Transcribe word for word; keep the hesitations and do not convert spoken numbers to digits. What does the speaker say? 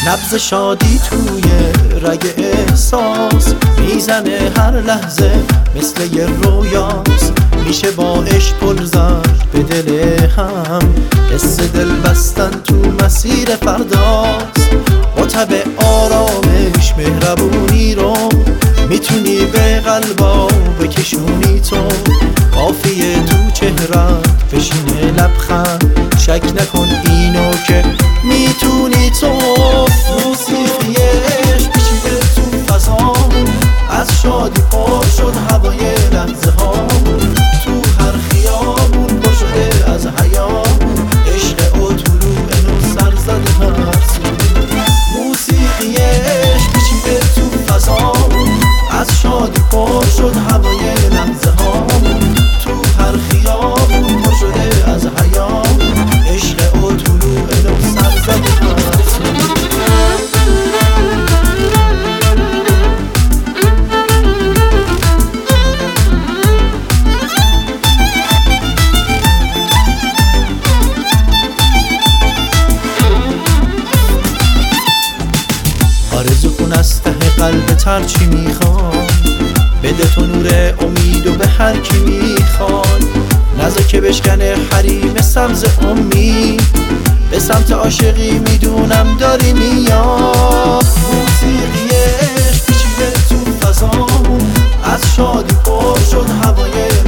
نبض شادی توی رگ احساس میزنه هر لحظه مثل یه رویاست. میشه با عشق پل زد به دل هم، حس دل بستن تو مسیر فرداست. با تب آرامش مهربونی رو میتونی به قلبا بکشونی تو. قافیه تو چهرت بشینه لبخند، شک نکن اینو که میتونی تو. موسیقی عشق پیچیده تو فضامون، از شادی پر شد هوای لحظه هامون. تو هر خیابون پر شده از حیامون، عشق و طلوع نو سر زده هر سو. موسیقی عشق پیچیده تو فضامون، از شادی پر شد هوای لحظه هامون. تو هر خیابون پر شده از حیامون، عشق و طلوع نو سر زده هر سو. آرزو کن از ته قلبت هر چی میخوان، بده تو نور امید و به هر کی میخوان. نذار که بشکنه حریم سبز امید، به سمت عاشقی میدونم داری میاد. موسیقی عشق پیچیده تو فضامون، از شادی پر شد هوای